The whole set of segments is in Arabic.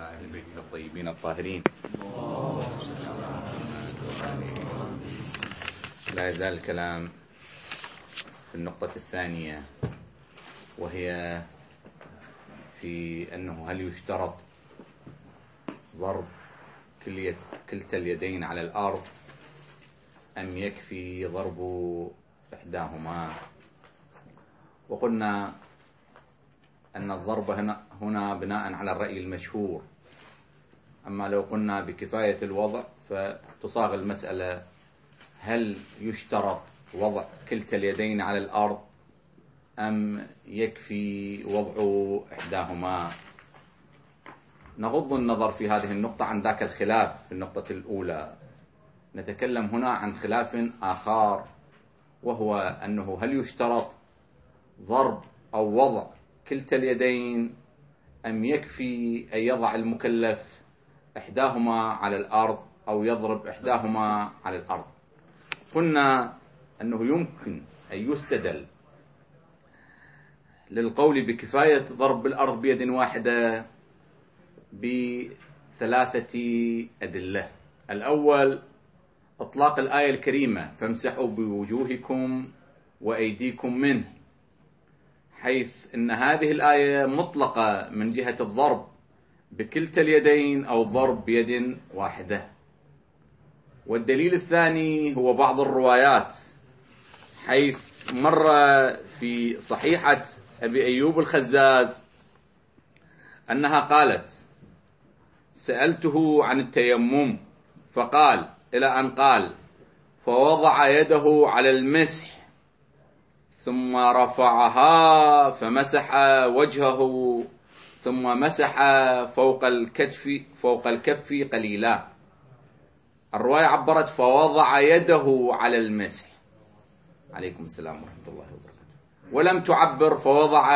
أهل بيته الطيبين الطاهرين. لا يزال الكلام في النقطة الثانية، وهي في أنه هل يشترط ضرب كلتا اليدين على الأرض أم يكفي ضرب إحداهما؟ وقلنا أن الضرب هنا بناء على الرأي المشهور، أما لو قلنا بكفاية الوضع فتصاغ المسألة: هل يشترط وضع كلتا اليدين على الأرض أم يكفي وضع إحداهما؟ نغض النظر في هذه النقطة عن ذاك الخلاف في النقطة الأولى. نتكلم هنا عن خلاف آخر، وهو أنه هل يشترط ضرب أو وضع كلتا اليدين أم يكفي أن يضع المكلف إحداهما على الأرض أو يضرب إحداهما على الأرض. قلنا أنه يمكن أن يستدل للقول بكفاية ضرب الأرض بيد واحدة بثلاثة أدلة. الأول إطلاق الآية الكريمة: فامسحوا بوجوهكم وأيديكم منه، حيث أن هذه الآية مطلقة من جهة الضرب بكلتا اليدين أو الضرب بيد واحدة. والدليل الثاني هو بعض الروايات، حيث مر في صحيحة أبي أيوب الخزاز أنها قالت: سألته عن التيمم فقال، إلى أن قال: فوضع يده على المسح ثم رفعها فمسح وجهه ثم مسح فوق الكف قليلا. الرواية عبرت فوضع يده على المسح، عليكم السلام ورحمة الله وبركاته، ولم تعبر فوضع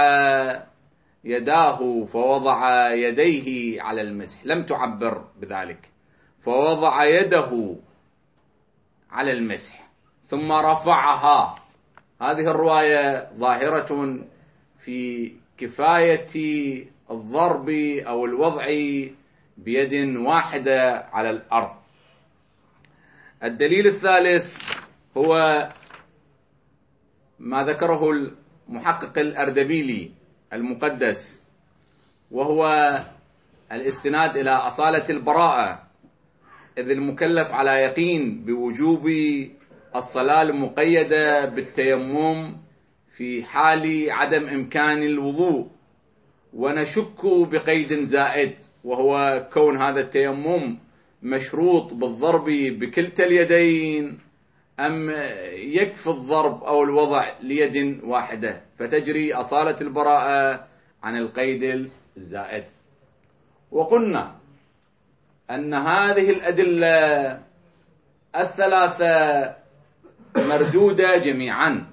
يداه فوضع يديه على المسح، لم تعبر بذلك، فوضع يده على المسح ثم رفعها. هذه الرواية ظاهرة في كفاية الضرب أو الوضع بيد واحدة على الأرض. الدليل الثالث هو ما ذكره المحقق الأردبيلي المقدس، وهو الاستناد إلى أصالة البراءة، إذ المكلف على يقين بوجوب الصلاة المقيدة بالتيمم في حال عدم إمكان الوضوء، ونشك بقيد زائد، وهو كون هذا التيمم مشروط بالضرب بكلتا اليدين أم يكفي الضرب أو الوضع ليد واحدة، فتجري أصالة البراءة عن القيد الزائد. وقلنا أن هذه الأدلة الثلاثة مردودة جميعا.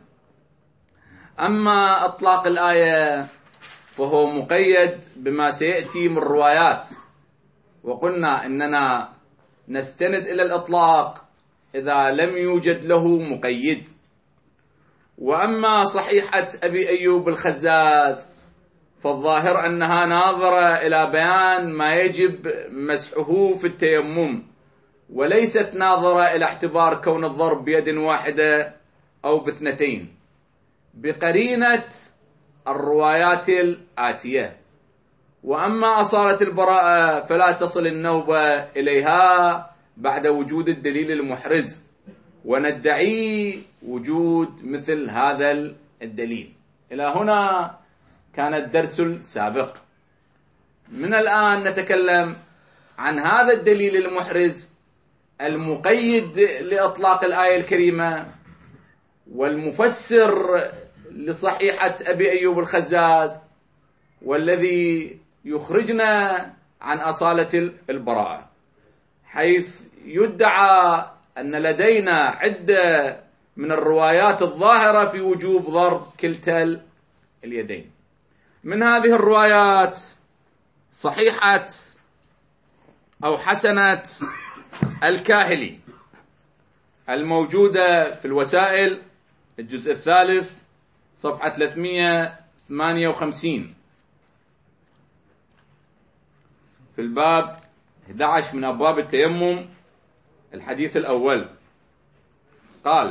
أما إطلاق الآية فهو مقيد بما سيأتي من روايات، وقلنا إننا نستند إلى الإطلاق إذا لم يوجد له مقيد. وأما صحيحة أبي أيوب الخزاز فالظاهر أنها ناظرة إلى بيان ما يجب مسحه في التيمم، وليست ناظرة إلى اعتبار كون الضرب بيد واحدة أو باثنتين، بقرينة الروايات الآتية. وأما أصالة البراءة فلا تصل النوبة إليها بعد وجود الدليل المحرز، وندعي وجود مثل هذا الدليل. إلى هنا كان الدرس السابق. من الآن نتكلم عن هذا الدليل المحرز المقيد لإطلاق الآية الكريمة، والمفسر لصحيحة أبي أيوب الخزاز، والذي يخرجنا عن أصالة البراءة، حيث يدعى أن لدينا عدة من الروايات الظاهرة في وجوب ضرب كلتا اليدين. من هذه الروايات صحيحة أو حسنة الكاهلي الموجودة في الوسائل الجزء الثالث صفحة 358، في الباب 11 من أبواب التيمم، الحديث الأول. قال: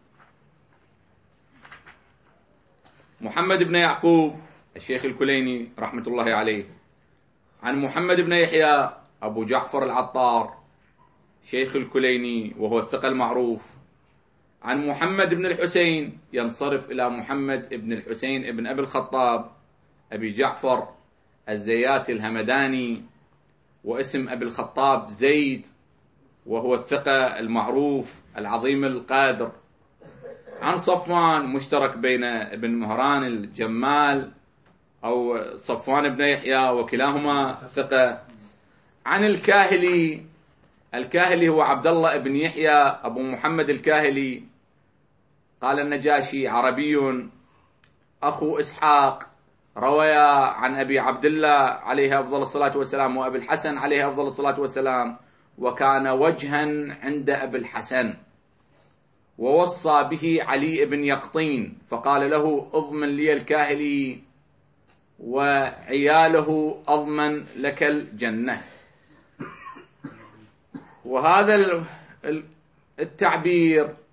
محمد بن يعقوب الشيخ الكليني رحمة الله عليه عن محمد بن يحيى أبو جعفر العطار شيخ الكليني وهو الثقة المعروف، عن محمد بن الحسين، ينصرف إلى محمد بن الحسين بن أبي الخطاب أبي جعفر الزياتي الهمداني، واسم أبي الخطاب زيد، وهو الثقة المعروف العظيم القادر، عن صفوان مشترك بين ابن مهران الجمال أو صفوان بن يحيى وكلاهما ثقة، عن الكاهلي. الكاهلي هو عبد الله بن يحيى أبو محمد الكاهلي. قال النجاشي: عربي أخو إسحاق، روى عن أبي عبد الله عليه أفضل الصلاة والسلام وأبي الحسن عليه أفضل الصلاة والسلام، وكان وجها عند أبي الحسن، ووصى به علي بن يقطين، فقال له: اضمن لي الكاهلي وعياله أضمن لك الجنة. وهذا التعبير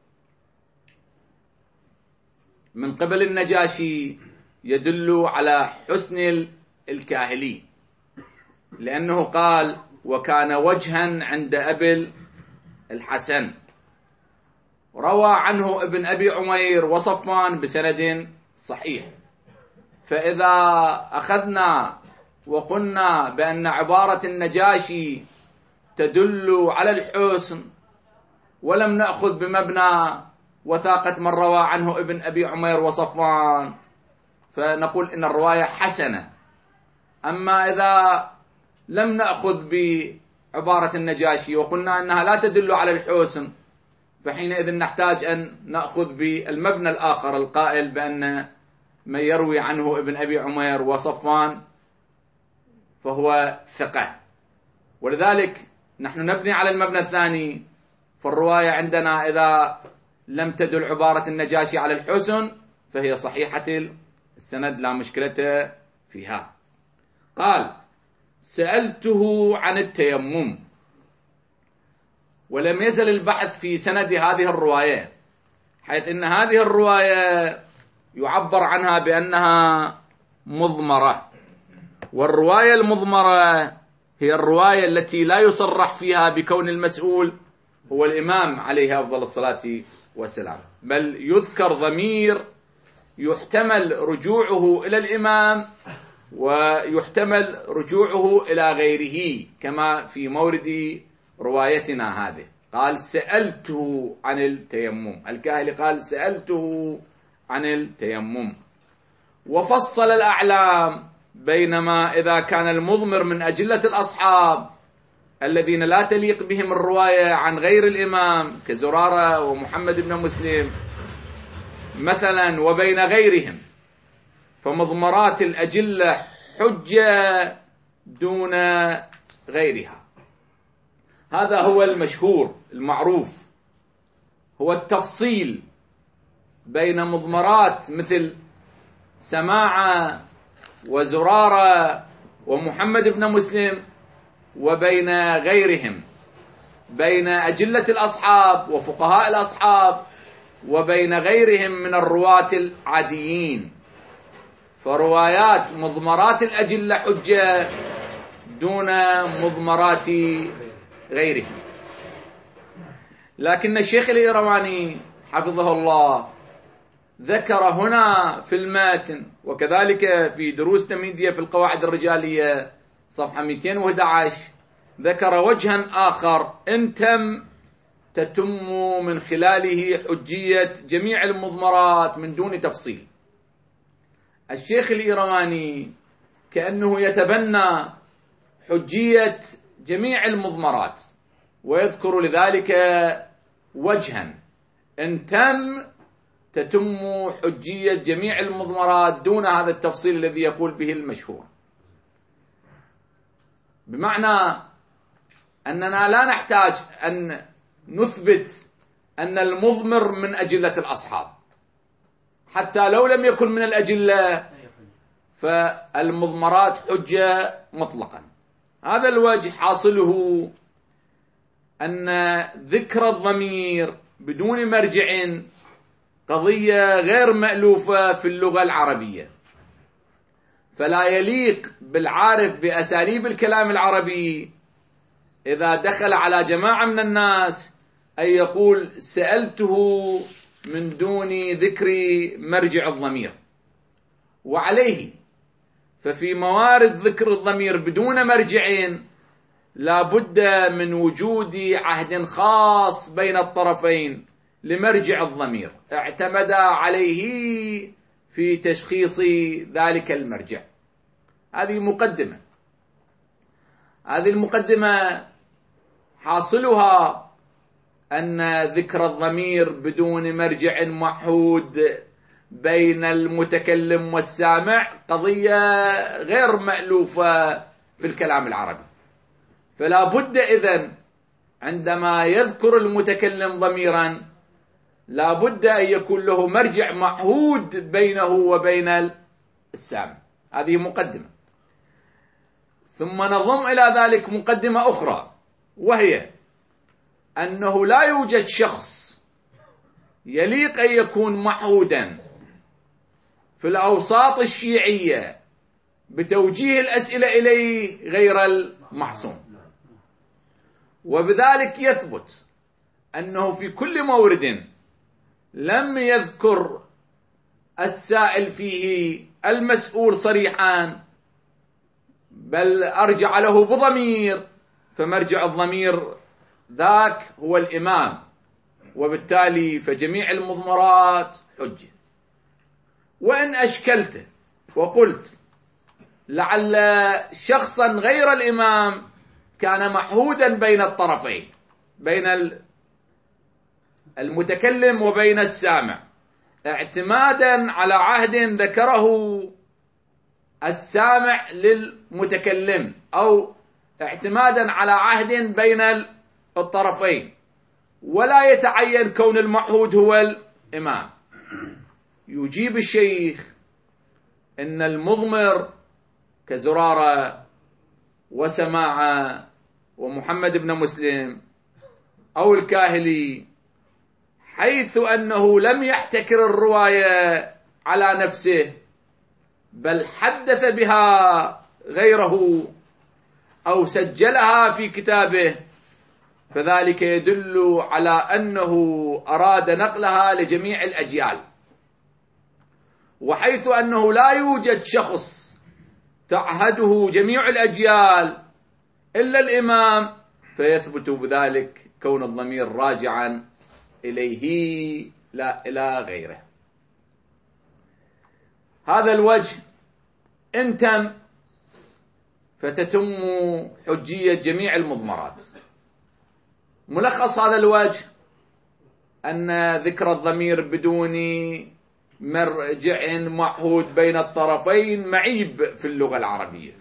من قبل النجاشي يدل على حسن الكاهلي، لأنه قال: وكان وجها عند أبي الحسن. روى عنه ابن أبي عمير وصفوان بسند صحيح. فإذا أخذنا وقلنا بأن عبارة النجاشي تدل على الحسن، ولم نأخذ بمبنى وثاقة من روى عنه ابن أبي عمير وصفوان، فنقول إن الرواية حسنة. أما إذا لم نأخذ بعبارة النجاشي وقلنا أنها لا تدل على الحسن، فحينئذ نحتاج أن نأخذ بالمبنى الآخر القائل بأن من يروي عنه ابن أبي عمير وصفوان فهو ثقة. ولذلك نحن نبني على المبنى الثاني، فالرواية عندنا إذا لم تدل عبارة النجاشي على الحسن فهي صحيحة السند لا مشكلة فيها. قال: سألته عن التيمم، ولم يزل البحث في سند هذه الرواية، حيث إن هذه الرواية يعبر عنها بأنها مضمرة، والرواية المضمرة هي الرواية التي لا يصرح فيها بكون المسؤول هو الإمام عليه أفضل الصلاة والسلام، بل يذكر ضمير يحتمل رجوعه إلى الإمام ويحتمل رجوعه إلى غيره، كما في مورد روايتنا هذه. قال: سألته عن التيمم، الكاهلي قال: سألته عن التيمم، وفصل الأعلام بينما إذا كان المضمر من أجلة الأصحاب الذين لا تليق بهم الرواية عن غير الإمام كزرارة ومحمد بن مسلم مثلا وبين غيرهم، فمضمرات الأجلة حجة دون غيرها. هذا هو المشهور المعروف، هو التفصيل بين مضمرات مثل سماعة وزرارة ومحمد بن مسلم وبين غيرهم، بين أجلة الأصحاب وفقهاء الأصحاب وبين غيرهم من الرواة العاديين. فروايات مضمرات الأجلة حجة دون مضمرات غيرهم. لكن الشيخ الإيرواني حفظه الله ذكر هنا في الماتن، وكذلك في دروس تمهيدية في القواعد الرجالية صفحة 211، ذكر وجها آخر إن تتم من خلاله حجية جميع المضمرات من دون تفصيل. الشيخ الإيرواني كأنه يتبنى حجية جميع المضمرات، ويذكر لذلك وجها إن تتم حجية جميع المضمرات دون هذا التفصيل الذي يقول به المشهور، بمعنى أننا لا نحتاج أن نثبت أن المضمر من أجلة الأصحاب، حتى لو لم يكن من الأجلة فالمضمرات حجة مطلقا. هذا الوجه حاصله أن ذكر الضمير بدون مرجع قضية غير مألوفة في اللغة العربية، فلا يليق بالعارف بأساليب الكلام العربي إذا دخل على جماعة من الناس أن يقول سألته من دون ذكر مرجع الضمير. وعليه ففي موارد ذكر الضمير بدون مرجع لا بد من وجود عهد خاص بين الطرفين لمرجع الضمير اعتمد عليه في تشخيص ذلك المرجع. هذه مقدمة. هذه المقدمة حاصلها أن ذكر الضمير بدون مرجع معهود بين المتكلم والسامع قضية غير مألوفة في الكلام العربي، فلا بد إذن عندما يذكر المتكلم ضميرا لا بد أن يكون له مرجع معهود بينه وبين السامع. هذه مقدمة. ثم نضم إلى ذلك مقدمة أخرى، وهي أنه لا يوجد شخص يليق أن يكون معهودا في الأوساط الشيعية بتوجيه الأسئلة إليه غير المعصوم، وبذلك يثبت أنه في كل مورد لم يذكر السائل فيه المسؤول صريحا بل أرجع له بضمير، فمرجع الضمير ذاك هو الإمام، وبالتالي فجميع المضمرات حجة. وإن أشكلت وقلت لعل شخصا غير الإمام كان معهودا بين الطرفين، بين المتكلم وبين السامع، اعتمادا على عهد ذكره السامع للمتكلم أو اعتمادا على عهد بين الطرفين، ولا يتعين كون المعهود هو الإمام، يجيب الشيخ إن المضمر كزرارة وسماعة ومحمد بن مسلم أو الكاهلي، حيث أنه لم يحتكر الرواية على نفسه بل حدث بها غيره أو سجلها في كتابه، فذلك يدل على أنه أراد نقلها لجميع الأجيال. وحيث أنه لا يوجد شخص تعهده جميع الأجيال إلا الإمام، فيثبت بذلك كون الضمير راجعا إليه لا إلى غيره. هذا الوجه إن تم فتتم حجية جميع المضمرات. ملخص هذا الوجه أن ذكر الضمير بدون مرجع معهود بين الطرفين معيب في اللغة العربية.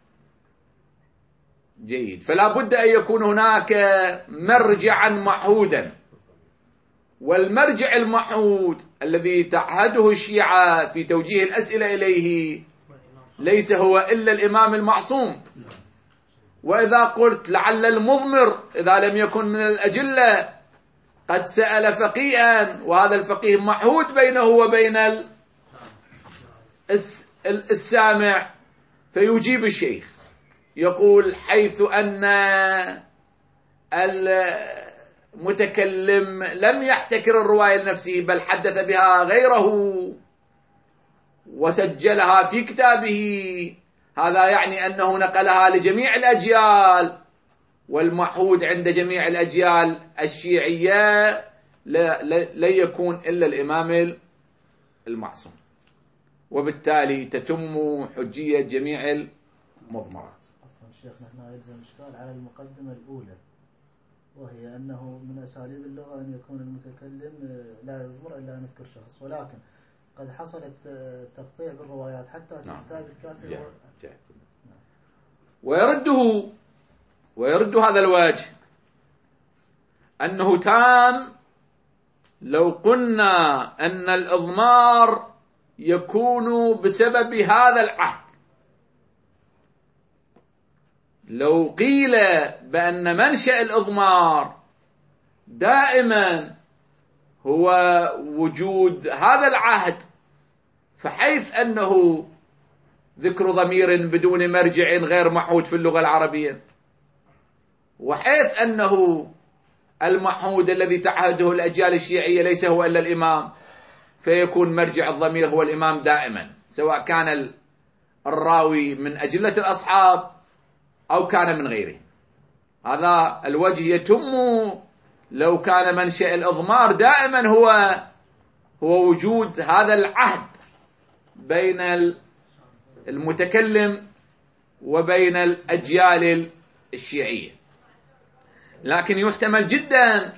جيد. فلا بد أن يكون هناك مرجعا معهودا، والمرجع المعهود الذي تعهده الشيعة في توجيه الأسئلة إليه ليس هو إلا الإمام المعصوم. وإذا قلت لعل المضمر إذا لم يكن من الأجلة قد سأل فقيها وهذا الفقيه معهود بينه وبين السامع، فيجيب الشيخ يقول حيث أن المتكلم لم يحتكر الرواية لنفسه بل حدث بها غيره وسجلها في كتابه، هذا يعني أنه نقلها لجميع الأجيال، والمعهود عند جميع الأجيال الشيعية لا يكون إلا الإمام المعصوم، وبالتالي تتم حجية جميع المضمرات. عفوا شيخ، نحن يلزم إشكال على المقدمة الأولى، وهي أنه من أساليب اللغة أن يكون المتكلم لا يضمر إلا أن يذكر شخص، ولكن قد حصلت تقطيع بالروايات حتى في كتاب الكافي. ويرد هذا الوجه أنه تام لو قلنا أن الإضمار يكون بسبب هذا العهد، لو قيل بأن منشأ الإضمار دائما هو وجود هذا العهد، فحيث أنه ذكر ضمير بدون مرجع غير معهود في اللغة العربية، وحيث أنه المعهود الذي تعهده الأجيال الشيعية ليس هو إلا الإمام، فيكون مرجع الضمير هو الإمام دائما، سواء كان الراوي من أجلة الأصحاب أو كان من غيره. هذا الوجه يتم لو كان منشأ الإضمار دائما هو وجود هذا العهد بين المتكلم وبين الأجيال الشيعية. لكن يحتمل جدا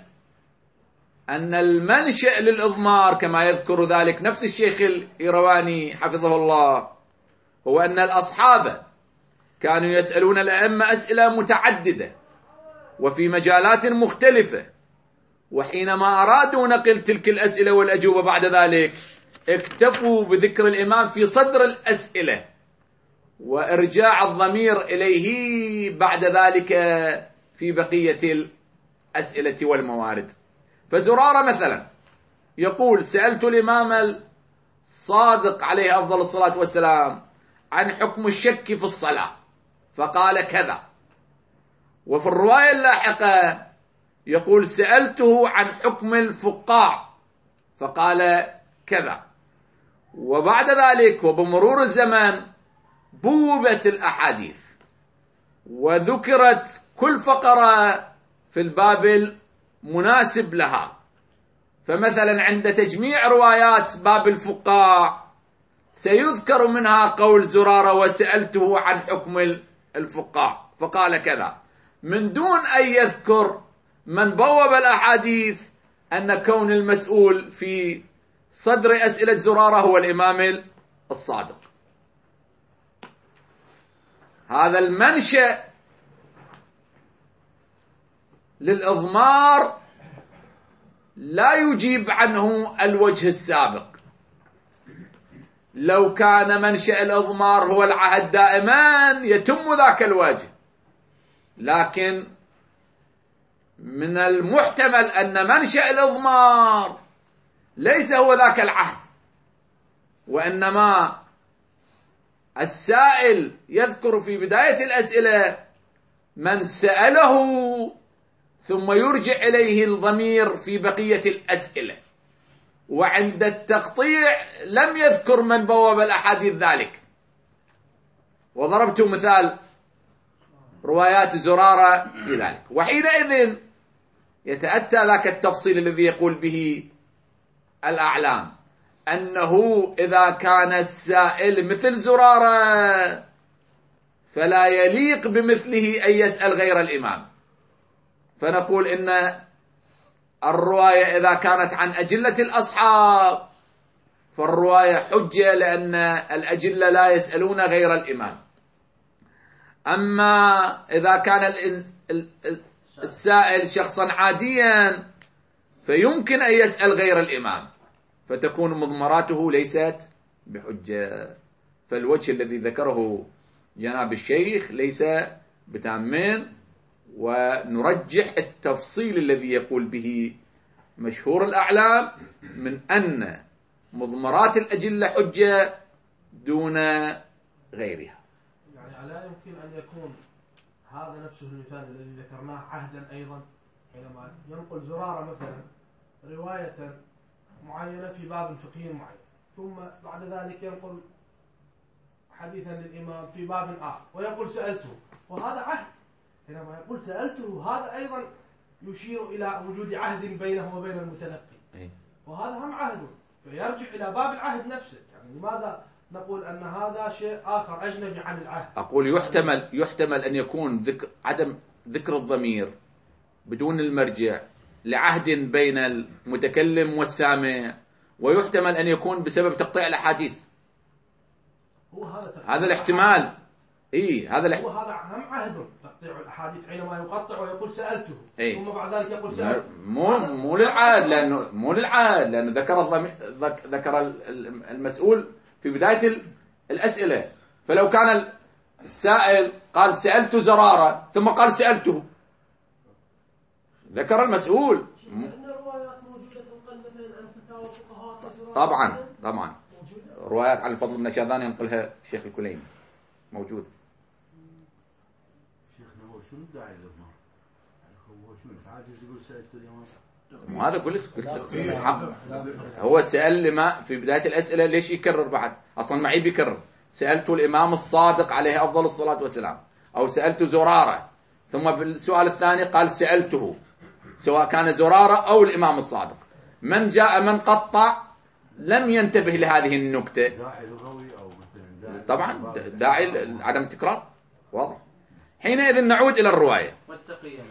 أن المنشأ للإضمار كما يذكر ذلك نفس الشيخ الإيرواني حفظه الله هو أن الأصحاب كانوا يسألون الأئمة أسئلة متعددة وفي مجالات مختلفة، وحينما أرادوا نقل تلك الأسئلة والأجوبة بعد ذلك اكتفوا بذكر الإمام في صدر الأسئلة وإرجاع الضمير إليه بعد ذلك في بقية الأسئلة والموارد. فزرارة مثلا يقول: سألت الإمام الصادق عليه أفضل الصلاة والسلام عن حكم الشك في الصلاة فقال كذا. وفي الرواية اللاحقة يقول: سألته عن حكم الفقاع فقال كذا. وبعد ذلك وبمرور الزمن بوبت الأحاديث وذكرت كل فقرة في الباب المناسب لها. فمثلا عند تجميع روايات باب الفقاع سيذكر منها قول زرارة: وسألته عن حكم الفقاع فقال كذا، من دون أن يذكر من بوب الأحاديث أن كون المسؤول في صدر أسئلة زرارة هو الإمام الصادق. هذا المنشأ للإضمار لا يجيب عنه الوجه السابق. لو كان منشأ الإضمار هو العهد دائما يتم ذاك الوجه، لكن من المحتمل أن منشأ الإضمار ليس هو ذاك العهد، وإنما السائل يذكر في بداية الأسئلة من سأله ثم يرجع إليه الضمير في بقية الأسئلة، وعند التقطيع لم يذكر من بوب الأحاديث ذلك. وضربت مثال روايات زرارة في ذلك، وحينئذ يتأتى ذاك التفصيل الذي يقول به الأعلام أنه إذا كان السائل مثل زرارة فلا يليق بمثله أن يسأل غير الإمام. فنقول إن الرواية إذا كانت عن أجلة الأصحاب فالرواية حجة، لأن الأجلة لا يسألون غير الإمام. أما إذا كان السائل شخصا عاديا فيمكن أن يسأل غير الإمام، فتكون مضمراته ليست بحجة. فالوجه الذي ذكره جناب الشيخ ليس بتامين، ونرجح التفصيل الذي يقول به مشهور الأعلام من أن مضمرات الأجلة حجة دون غيرها. يعني ألا يمكن أن يكون هذا نفسه المثال الذي ذكرناه عهدا أيضا، حينما ينقل زرارة مثلا رواية معينة في باب فقهي معين، ثم بعد ذلك ينقل حديثا للإمام في باب آخر ويقول سألته، وهذا عهد. حينما يقول سألته هذا أيضا يشير إلى وجود عهد بينه وبين المتلقي، وهذا هم عهد، فيرجع إلى باب العهد نفسه. يعني لماذا نقول أن هذا شيء آخر أجنبي عن العهد؟ أقول يحتمل أن يكون عدم ذكر الضمير بدون المرجع لعهد بين المتكلم والسامع، ويحتمل أن يكون بسبب تقطيع الأحاديث. هذا الاحتمال. هذا هو هذا هم عهد تقطيع الأحاديث، حينما يقطع ويقول سألته ثم بعد ذلك يقول سألته. مو للعهد، لأنه ذكر المسؤول في بداية الأسئلة. فلو كان السائل قال سألت زرارة ثم قال سألته، ذكر المسؤول. طبعا روايات عن الفضل بن شاذان ينقلها الشيخ الكليني موجود. شيخنا هو شنو الداعي للإضمار؟ هو شنو عاجز يقول سألت الإمام؟ هذا قلت حق. هو سأل لما في بداية الأسئلة ليش يكرر بعد؟ أصلا معي بيكرر سألت الإمام الصادق عليه أفضل الصلاة والسلام، أو سألت زرارة، ثم بالسؤال الثاني قال سألته، سواء كان زرارة أو الإمام الصادق. من جاء من قطع لم ينتبه لهذه النكتة. داعي لغوي أو مثلا طبعا داعي عدم التكرار واضح. حينئذ نعود إلى الرواية. والتقية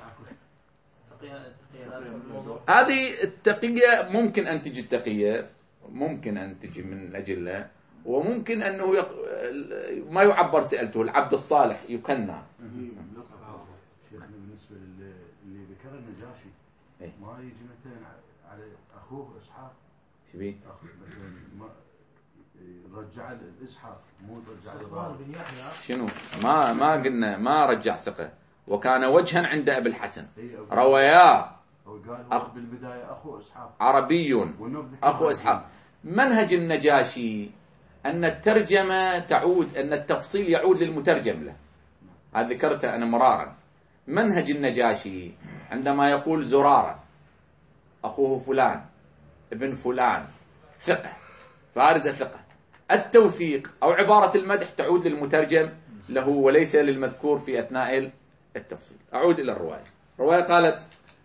هذه التقية ممكن أن تجي التقية، ممكن أن تجي من الأجلة، وممكن أنه ما يعبر سألته العبد الصالح يكنى. شيخنا بالنسبة اللي ذكر النجاشي ما يجي مثلا على أخوه إسحاق شبيه مثلا رجع الإسحاق مو رجع بن يحيى. شنو ما قلنا ما رجع ثقة، وكان وجها عند أبي الحسن رواياه بالبداية أخو إسحاق عربي أخو إسحاق. منهج النجاشي أن الترجمة تعود، أن التفصيل يعود للمترجم له. هذا ذكرته أنا مرارا. منهج النجاشي عندما يقول زرارة أخوه فلان ابن فلان ثقة فارزة ثقة، التوثيق أو عبارة المدح تعود للمترجم له وليس للمذكور في أثناء التفصيل. أعود إلى الرواية. الرواية قالت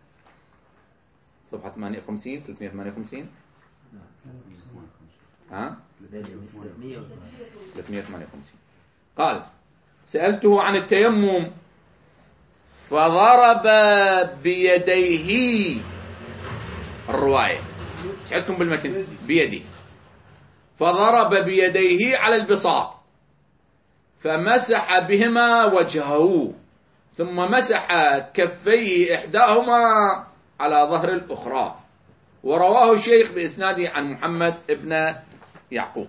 صفحة 58 358 358 قال سألته عن التيمم فضرب بيديه. الرواية شعرتكم بالمتن بيده. فضرب بيديه على البساط فمسح بهما وجهه ثم مسح كفيه إحداهما على ظهر الأخرى. ورواه الشيخ بإسناده عن محمد ابن يعقوب.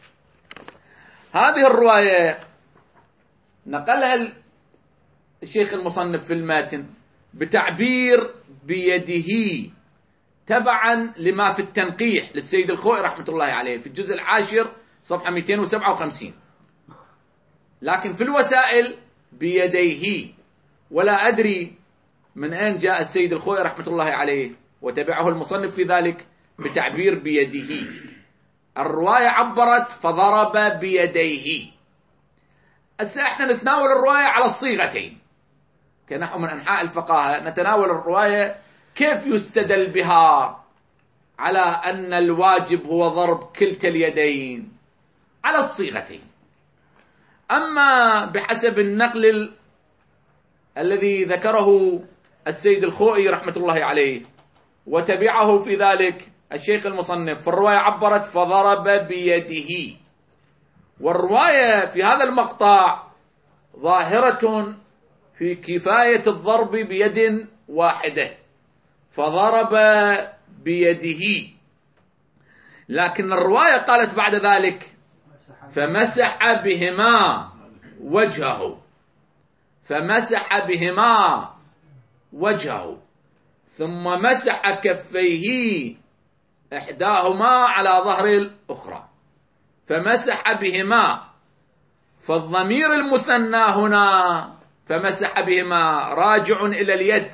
هذه الرواية نقلها الشيخ المصنف في الماتن بتعبير بيده تبعا لما في التنقيح للسيد الخوئي رحمة الله عليه في الجزء 10 صفحة 257. لكن في الوسائل بيديه، ولا أدري من أين جاء السيد الخوئي رحمة الله عليه وتبعه المصنف في ذلك بتعبير بيده. الرواية عبرت فضرب بيديه. هسه احنا نتناول الرواية على الصيغتين كنحو من أنحاء الفقاهة. نتناول الرواية كيف يستدل بها على أن الواجب هو ضرب كلتا اليدين على الصيغتين. أما بحسب النقل الذي ذكره السيد الخوئي رحمة الله عليه وتبعه في ذلك الشيخ المصنف، فالرواية عبرت فضرب بيده. والرواية في هذا المقطع ظاهرة في كفاية الضرب بيد واحدة، فضرب بيده. لكن الرواية قالت بعد ذلك فمسح بهما وجهه، فمسح بهما وجهه ثم مسح كفيه إحداهما على ظهر الأخرى، فمسح بهما. فالضمير المثنى هنا فمسح بهما راجع إلى اليد،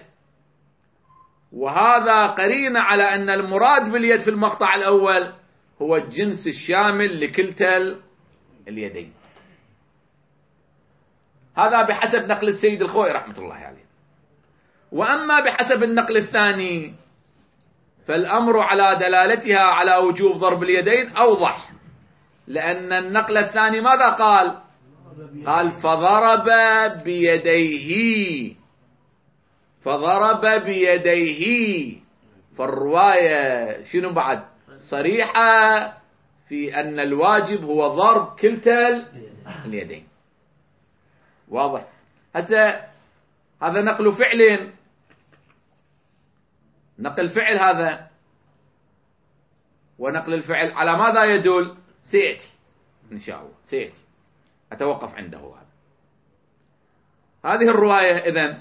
وهذا قرين على أن المراد باليد في المقطع الأول هو الجنس الشامل لكلتا اليدين. هذا بحسب نقل السيد الخوئي رحمة الله عليه. وأما بحسب النقل الثاني فالأمر على دلالتها على وجوب ضرب اليدين أوضح، لأن النقل الثاني ماذا قال؟ قال فضرب بيديه، فضرب بيديه. فالرواية شنو بعد صريحة في أن الواجب هو ضرب كلتا اليدين. واضح؟ هسه هذا نقل فعل، نقل فعل هذا، ونقل الفعل على ماذا يدل؟ سيأتي إن شاء الله، سيأتي أتوقف عنده هذا. هذه الرواية إذن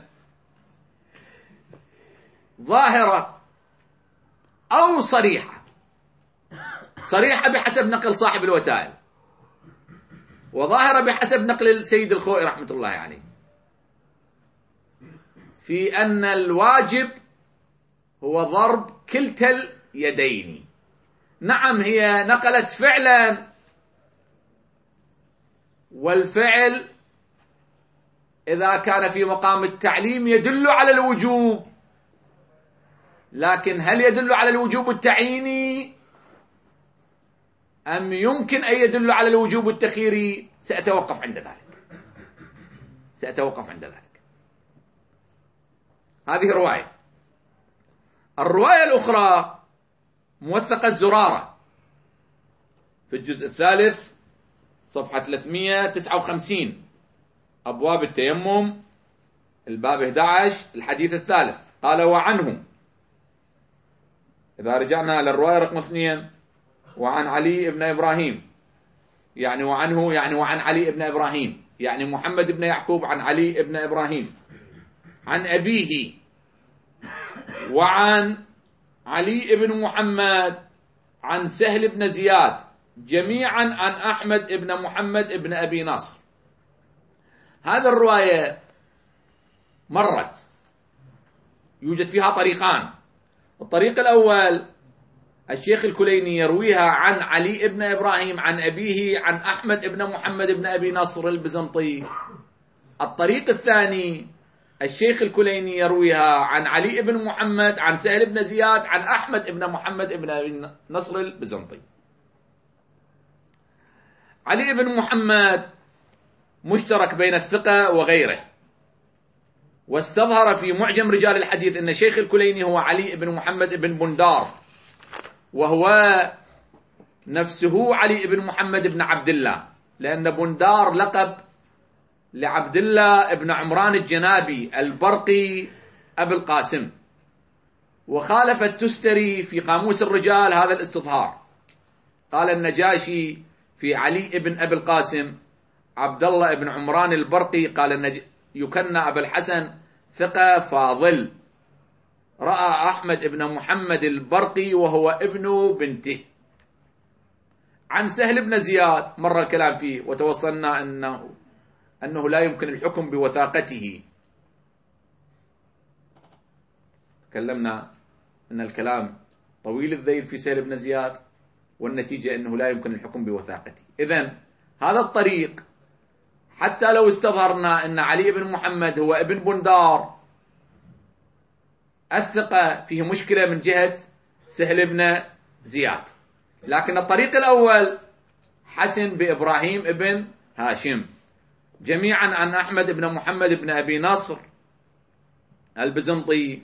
ظاهرة أو صريحة. صريحة بحسب نقل صاحب الوسائل، وظاهرة بحسب نقل السيد الخوئي رحمة الله عليه، في أن الواجب هو ضرب كلتا اليدين. نعم، هي نقلت فعلا، والفعل إذا كان في مقام التعليم يدل على الوجوب، لكن هل يدل على الوجوب التعييني أم يمكن أن يدل على الوجوب التخييري؟ سأتوقف عند ذلك. هذه رواية. الرواية الأخرى موثقة زرارة في الجزء الثالث صفحة 359 أبواب التيمم، الباب 11 الحديث الثالث. قال: وعنه، إذا رجعنا إلى الرواية رقم 2، وعن علي بن إبراهيم، يعني وعنه يعني وعن علي بن إبراهيم، يعني محمد بن يعقوب عن علي بن إبراهيم عن أبيه، وعن علي بن محمد عن سهل بن زياد، جميعا عن أحمد بن محمد بن أبي نصر. هذا الرواية مرت، يوجد فيها طريقان. الطريق الأول الشيخ الكليني يرويها عن علي بن إبراهيم عن أبيه عن أحمد بن محمد بن أبي نصر البزنطي. الطريق الثاني الشيخ الكليني يرويها عن علي بن محمد عن سهل بن زياد عن أحمد بن محمد بن أبي نصر البزنطي. علي بن محمد مشترك بين الثقة وغيره، واستظهر في معجم رجال الحديث أن شيخ الكليني هو علي بن محمد بن بندار، وهو نفسه علي بن محمد بن عبد الله، لأن بندار لقب لعبد الله بن عمران الجنابي البرقي أبي القاسم. وخالف التستري في قاموس الرجال هذا الاستظهار. قال النجاشي في علي بن أبي القاسم عبد الله بن عمران البرقي، قال يكنى أبا الحسن، ثقة فاضل، رأى أحمد بن محمد البرقي وهو ابن بنته. عن سهل بن زياد مر الكلام فيه، وتوصلنا أنه لا يمكن الحكم بوثاقته. تكلمنا أن الكلام طويل الذيل في سهل بن زياد، والنتيجة أنه لا يمكن الحكم بوثاقته. إذن هذا الطريق حتى لو استظهرنا أن علي بن محمد هو ابن بندار، الثقة فيه مشكلة من جهة سهل بن زياد. لكن الطريق الأول حسن بإبراهيم ابن هاشم، جميعا عن أحمد بن محمد بن أبي نصر البزنطي،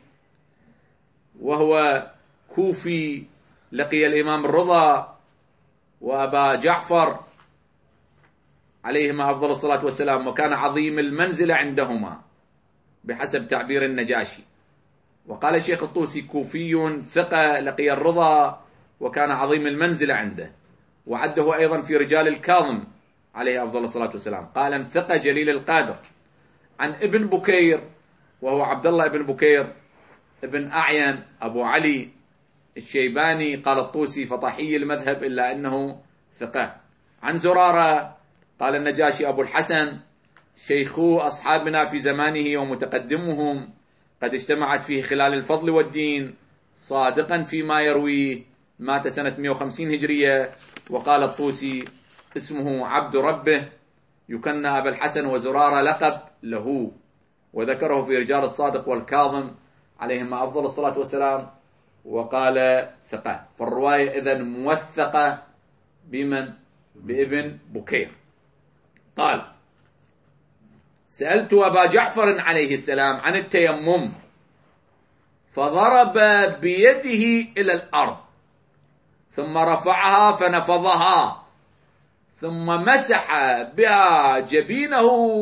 وهو كوفي، لقي الإمام الرضا وأبا جعفر عليهما أفضل الصلاة والسلام، وكان عظيم المنزلة عندهما بحسب تعبير النجاشي. وقال الشيخ الطوسي: كوفي ثقة لقي الرضا وكان عظيم المنزلة عنده، وعده أيضا في رجال الكاظم عليه أفضل الصلاة والسلام. قال: ثقة جليل القادر. عن ابن بكير، وهو عبد الله ابن بكير ابن أعين أبو علي الشيباني، قال الطوسي: فطحي المذهب إلا أنه ثقة. عن زرارة قال النجاشي: أبو الحسن شيخو أصحابنا في زمانه ومتقدمهم، قد اجتمعت فيه خلال الفضل والدين، صادقا فيما يرويه، مات سنة 150 هجرية. وقال الطوسي: اسمه عبد ربه، يكنى أبا الحسن، وزرارة لقب له، وذكره في رجال الصادق والكاظم عليهما أفضل الصلاة والسلام، وقال ثقة. فالرواية إذن موثقة بمن؟ بابن بكير. قال: سألت أبا جعفر عليه السلام عن التيمم، فضرب بيده إلى الأرض، ثم رفعها فنفضها، ثم مسح بها جبينه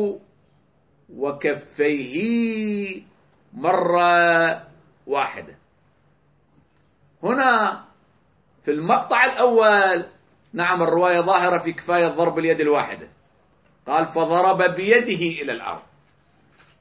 وكفيه مرة واحدة. هنا في المقطع الأول نعم الرواية ظاهرة في كفاية ضرب اليد الواحدة، قال: فضرب بيده إلى الأرض.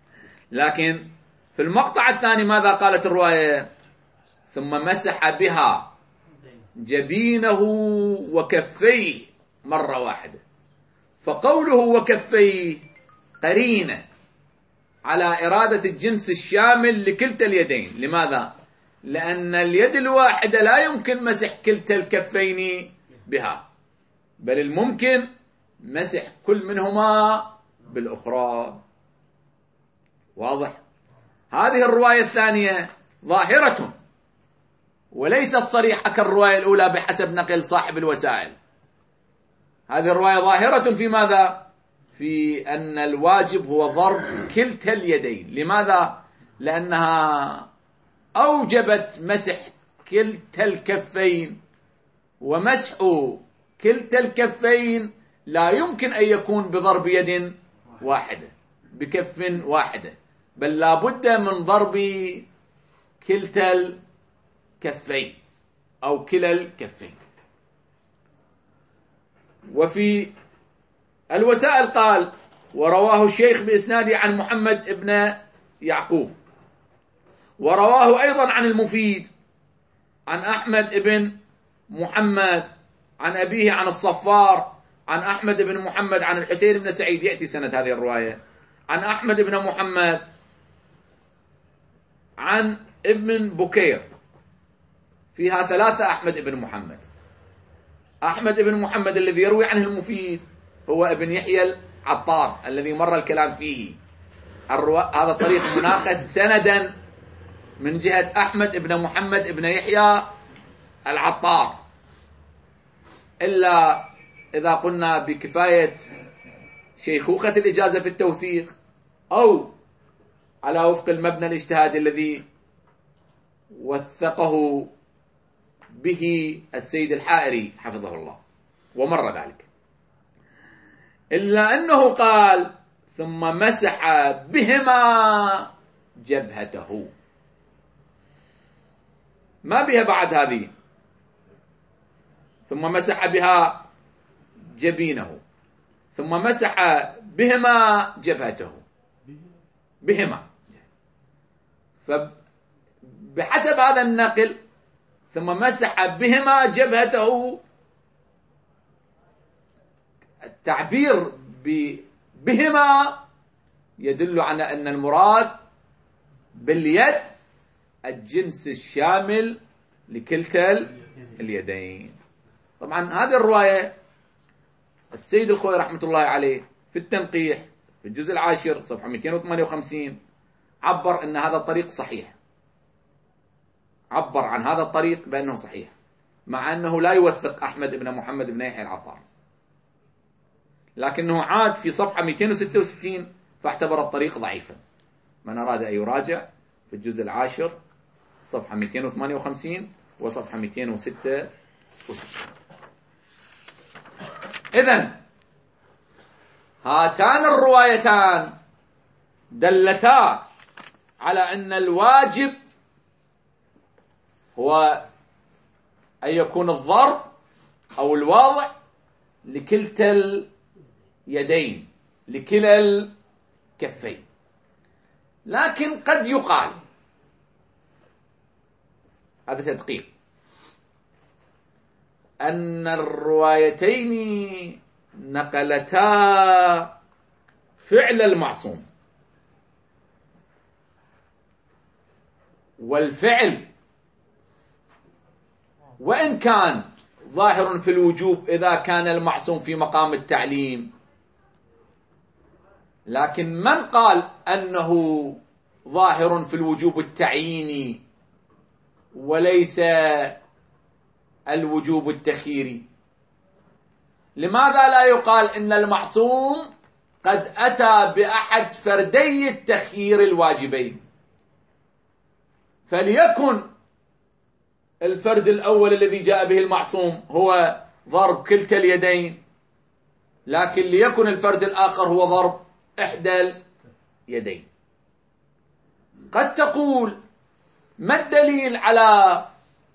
لكن في المقطع الثاني ماذا قالت الرواية؟ ثم مسح بها جبينه وكفيه مرة واحدة. فقوله وكفيه قرينة على إرادة الجنس الشامل لكلتا اليدين. لماذا؟ لأن اليد الواحدة لا يمكن مسح كلتا الكفين بها، بل الممكن مسح كل منهما بالأخرى. واضح؟ هذه الرواية الثانية ظاهرة وليست صريحة كالرواية الأولى بحسب نقل صاحب الوسائل. هذه الرواية ظاهرة في ماذا؟ في أن الواجب هو ضرب كلتا اليدين. لماذا؟ لأنها أوجبت مسح كلتا الكفين، ومسح كلتا الكفين لا يمكن أن يكون بضرب يد واحدة بكف واحدة، بل لا بد من ضرب كلتا الكفين أو كلا الكفين. وفي الوسائل قال: ورواه الشيخ بإسناده عن محمد ابن يعقوب، ورواه أيضا عن المفيد عن أحمد ابن محمد عن أبيه عن الصفار عن أحمد بن محمد عن الحسين بن سعيد. يأتي سند هذه الرواية عن أحمد بن محمد عن ابن بكير، فيها 3 أحمد بن محمد. أحمد بن محمد الذي يروي عنه المفيد هو ابن يحيى العطار الذي مر الكلام فيه. هذا الطريق مناقص سندا من جهة أحمد بن محمد بن يحيى العطار، إلا إذا قلنا بكفاية شيخوخة الإجازة في التوثيق أو على وفق المبنى الاجتهادي الذي وثقه به السيد الحائري حفظه الله ومر ذلك. إلا أنه قال: ثم مسح بهما جبهته. ما بها بعد هذه، ثم مسح بها جبينه، ثم مسح بهما جبهته، بهما. فبحسب هذا النقل ثم مسح بهما جبهته، التعبير بهما يدل على أن المراد باليد الجنس الشامل لكلتا اليدين. طبعا هذه الرواية السيد الخوي رحمة الله عليه في التنقيح في الجزء 10 صفحة 258 عبر أن هذا الطريق صحيح، عبر عن هذا الطريق بأنه صحيح، مع أنه لا يوثق أحمد بن محمد بن يحيى العطار، لكنه عاد في صفحة 266 فاعتبر الطريق ضعيفا. من أراد أن يراجع في الجزء 10 صفحة 258 وصفحة 266. إذن هاتان الروايتان دلتا على أن الواجب هو أن يكون الضرب أو الوضع لكلتا اليدين، لكلا الكفين. لكن قد يقال، هذا تدقيق، أن الروايتين نقلتا فعل المعصوم، والفعل وإن كان ظاهر في الوجوب إذا كان المعصوم في مقام التعليم، لكن من قال أنه ظاهر في الوجوب التعييني وليس الوجوب التخييري؟ لماذا لا يقال إن المعصوم قد أتى بأحد فردي التخيير الواجبين، فليكن الفرد الأول الذي جاء به المعصوم هو ضرب كلتا اليدين، لكن ليكن الفرد الآخر هو ضرب إحدى اليدين. قد تقول: ما الدليل على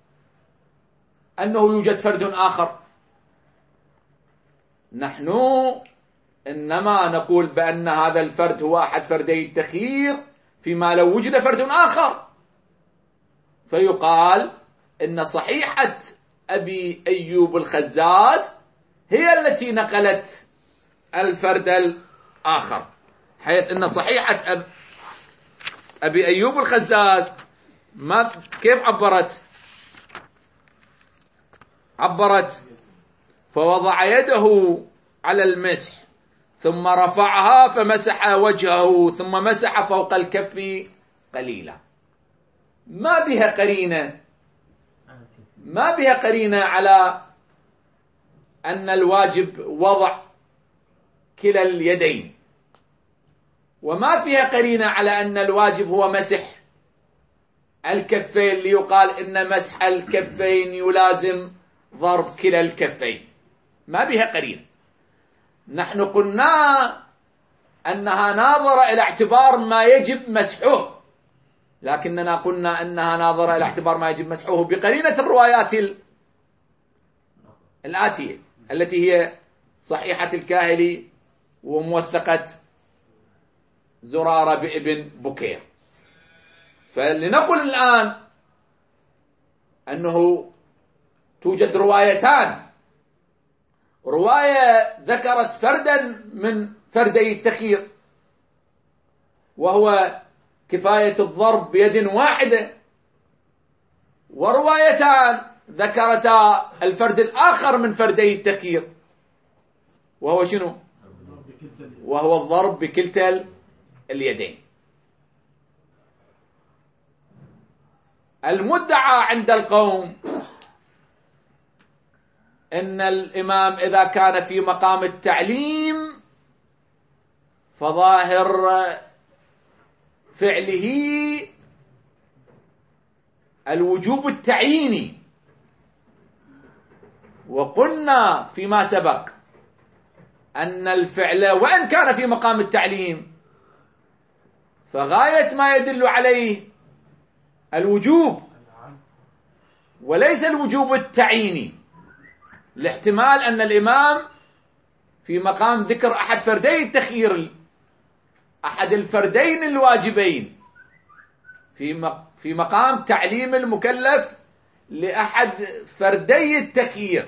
أنه يوجد فرد آخر؟ نحن إنما نقول بأن هذا الفرد هو أحد فردي التخيير فيما لو وجد فرد آخر، فيقال إن صحيحة أبي أيوب الخزاز هي التي نقلت الفرد الآخر، حيث إن صحيحة أبي أيوب الخزاز كيف عبرت فوضع يده على المسح ثم رفعها فمسح وجهه ثم مسح فوق الكف قليلا. ما بها قرينة على أن الواجب وضع كلا اليدين، وما فيها قرينة على أن الواجب هو مسح الكفين ليقال إن مسح الكفين يلازم ضرب كلا الكفين. ما بها قرينة. نحن قلنا أنها ناظرة إلى اعتبار ما يجب مسحه، لكننا قلنا أنها ناظرة إلى اعتبار ما يجب مسحه بقرينة الروايات الآتية التي هي صحيحة الكاهلي وموثقة زرارة بابن بكير. فلنقل الآن أنه توجد روايتان، رواية ذكرت فردا من فردي التخيير وهو كفاية الضرب بيد واحدة، وروايتان ذكرتا الفرد الآخر من فردي التخيير وهو شنو؟ وهو الضرب بكلتا اليدين. المدعى عند القوم إن الإمام إذا كان في مقام التعليم فظاهر فعله الوجوب التعييني، وقلنا فيما سبق أن الفعل وإن كان في مقام التعليم فغاية ما يدل عليه الوجوب وليس الوجوب التعييني، لاحتمال أن الإمام في مقام ذكر أحد فردي التخيير، أحد الفردين الواجبين في مقام تعليم المكلف لأحد فردي التخيير،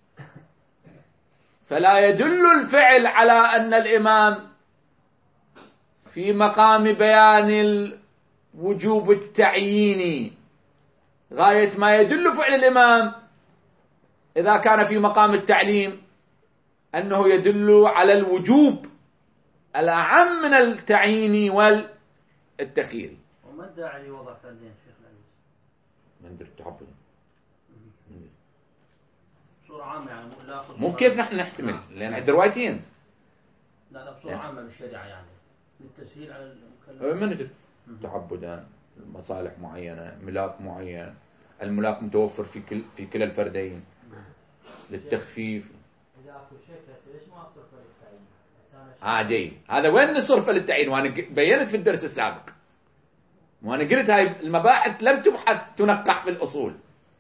فلا يدل الفعل على أن الإمام في مقام بيان الوجوب التعييني. غاية ما يدل فعل الإمام إذا كان في مقام التعليم أنه يدل على الوجوب الأعم من التعييني والتخييري. وما الداعي لوضع فردين شيخ العزيز؟ من در التعبد بصورة عامة يعني مو كيف نحن نحتمل لأن عند روايتين. لا بصورة عامة بالشريعة يعني للتسهيل على المكلف. من تعبدا مصالح معينة، ملاك معين، الملاك متوفر في كلا الفردين للتخفيف. جيد. هذا وين الصرف للتعيين؟ وانا بينت في الدرس السابق، وانا قلت هاي المباحث لم تبحث تنقح في الأصول.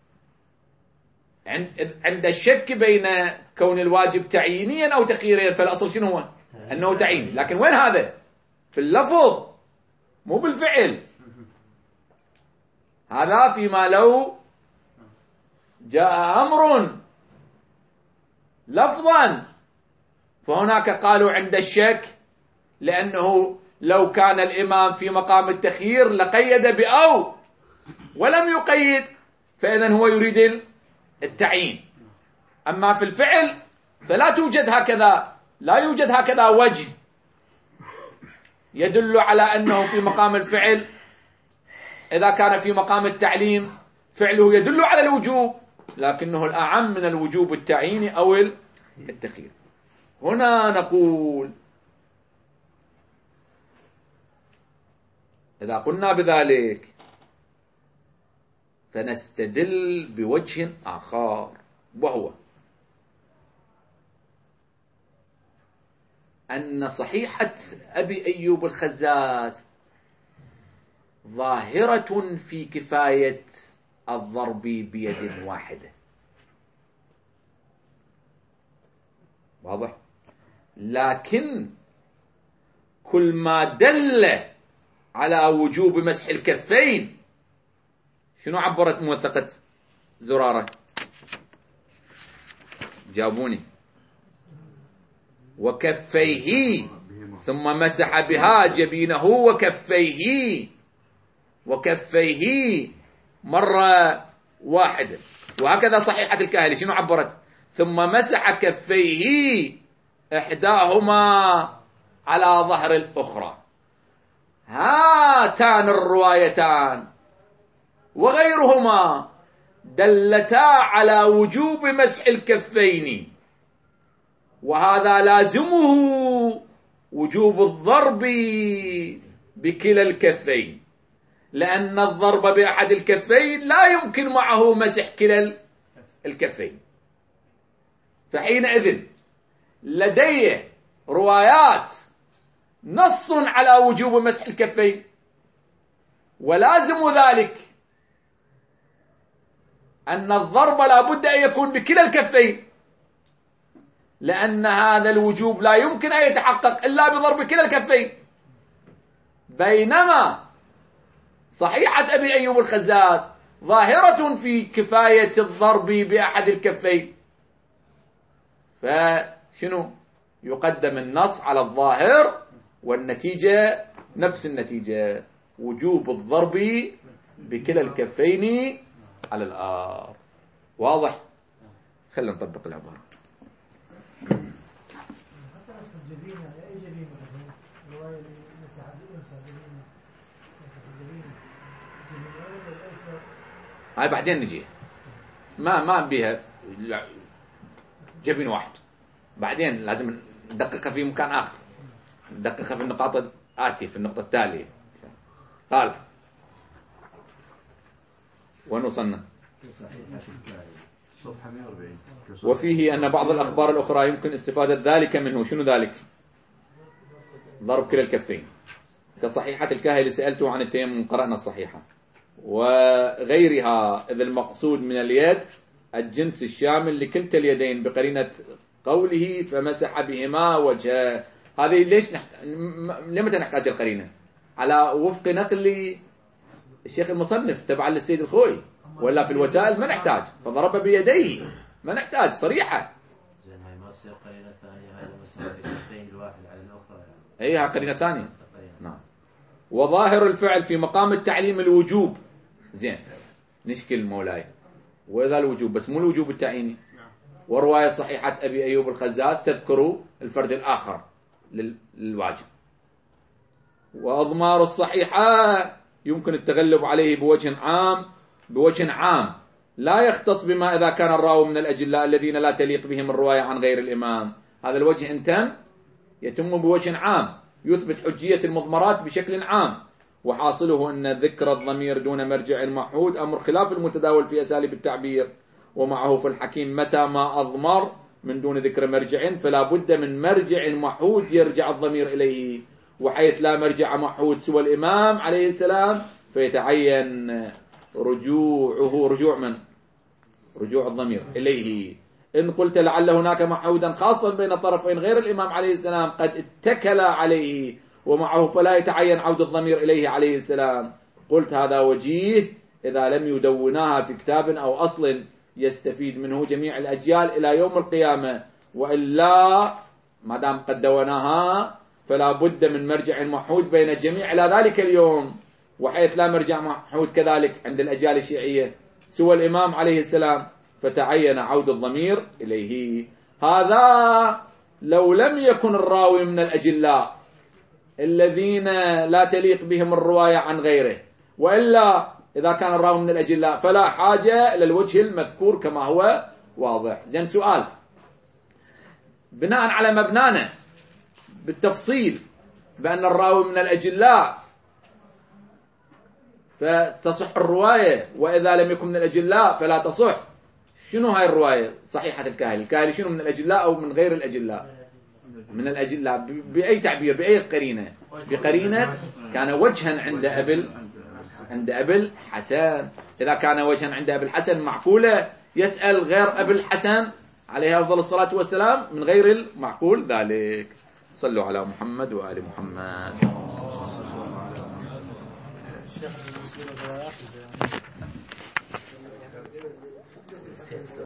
عند الشك بين كون الواجب تعيينيا أو تخييريا، فالأصل شنو هو؟ أنه تعيين. لكن وين هذا؟ في اللفظ مو بالفعل. هذا فيما لو جاء أمر لفظا، فهناك قالوا عند الشك، لأنه لو كان الإمام في مقام التخيير لقيد بأو ولم يقيد، فإذن هو يريد التعيين. أما في الفعل فلا توجد هكذا، لا يوجد هكذا وجه يدل على أنه في مقام الفعل. إذا كان في مقام التعليم فعله يدل على الوجوب، لكنه الأعم من الوجوب التعييني أو التخيير. هنا نقول إذا قلنا بذلك فنستدل بوجه آخر، وهو أن صحيحة أبي أيوب الخزاز ظاهرة في كفاية الضرب بيد واحدة، واضح؟ لكن كل ما دل على وجوب مسح الكفين. شنو عبرت موثقة زرارة؟ جاوبوني. وكفيه، ثم مسح بها جبينه وكفيه مرة واحدة. وهكذا صحيحة الكاهلي شنو عبرت؟ ثم مسح كفيه إحداهما على ظهر الأخرى. هاتان الروايتان وغيرهما دلتا على وجوب مسح الكفين، وهذا لازمه وجوب الضرب بكلا الكفين، لأن الضرب بأحد الكفين لا يمكن معه مسح كلا الكفين. فحينئذ لدي روايات نص على وجوب مسح الكفين، ولازم ذلك أن الضرب لا بد أن يكون بكلا الكفين، لأن هذا الوجوب لا يمكن أن يتحقق إلا بضرب كلا الكفين. بينما صحيحة أبي أيوب الخزاز ظاهرة في كفاية الضرب بأحد الكفين، فشنو يقدم النص على الظاهر، والنتيجة نفس النتيجة، وجوب الضرب بكلا الكفين على الآر. واضح؟ خلينا نطبق العبارة. هاي بعدين نجي، ما بيها جبين واحد، بعدين لازم ندققها في مكان آخر، ندققها في النقاط الآتية، في النقطة التالية. قال وين وصلنا؟ وفيه أن بعض الأخبار الأخرى يمكن استفادة ذلك منه. شنو ذلك؟ ضرب كلا الكفين، كصحيحة الكاهلي سألته عن التيمم، قرأنا الصحيحة، وغيرها، إذ المقصود من اليد الجنس الشامل لكلتا اليدين، بقرينة قوله فمسح بهما وجهه. هذه ليش لمتى نحتاج القرينة؟ على وفق نقل الشيخ المصنف تبعا للسيد الخوي، ولا في الوسائل ما نحتاج، فضرب بيديه ما نحتاج صريحة. زين هاي ما تصير قرينة ثانية، هاي مسح الكفين الواحد على الأخرى يعني. أيها قرينة ثانية. نعم. وظاهر الفعل في مقام التعليم الوجوب. زين نشكل مولاي، وإذا الوجوب بس مو الوجوب التعييني. ورواية صحيحة أبي أيوب الخزاز تذكر الفرد الآخر للواجب. وأضمار الصحيحة يمكن التغلب عليه بوجه عام لا يختص بما إذا كان الراوي من الأجلاء الذين لا تليق بهم الرواية عن غير الإمام. هذا الوجه إن تم يتم بوجه عام يثبت حجية المضمرات بشكل عام، وحاصله أن ذكر الضمير دون مرجع محود أمر خلاف المتداول في أساليب التعبير، ومعه في الحكيم متى ما أضمر من دون ذكر مرجع فلا بد من مرجع محود يرجع الضمير إليه، وحيث لا مرجع محود سوى الإمام عليه السلام فيتعين رجوع الضمير إليه. إن قلت لعل هناك محودا خاصا بين طرفين غير الإمام عليه السلام قد اتكل عليه ومعه فلا يتعين عود الضمير إليه عليه السلام، قلت هذا وجيه إذا لم يدوناها في كتاب أو أصل يستفيد منه جميع الأجيال إلى يوم القيامة، وإلا ما دام قد دوناها فلا بد من مرجع محود بين الجميع إلى ذلك اليوم، وحيث لا مرجع محود كذلك عند الأجيال الشيعية سوى الإمام عليه السلام فتعين عود الضمير إليه. هذا لو لم يكن الراوي من الأجلاء الذين لا تليق بهم الرواية عن غيره، وإلا إذا كان الراوي من الأجلاء فلا حاجة إلى الوجه المذكور كما هو واضح. زين سؤال، بناء على مبنانا بالتفصيل بأن الراوي من الأجلاء فتصح الرواية، وإذا لم يكن من الأجلاء فلا تصح، شنو هاي الرواية صحيحة الكاهلي شنو من الأجلاء أو من غير الأجلاء؟ من الأجلاء بأي تعبير، بأي قرينة؟ بقرينة كان وجها عند أبي الحسن. إذا كان وجها عند أبي الحسن معقولة يسأل غير أبي الحسن عليه أفضل الصلاة والسلام من غير المعقول ذلك. صلوا على محمد وآل محمد. شيخ بالنسبة للروايات البيانية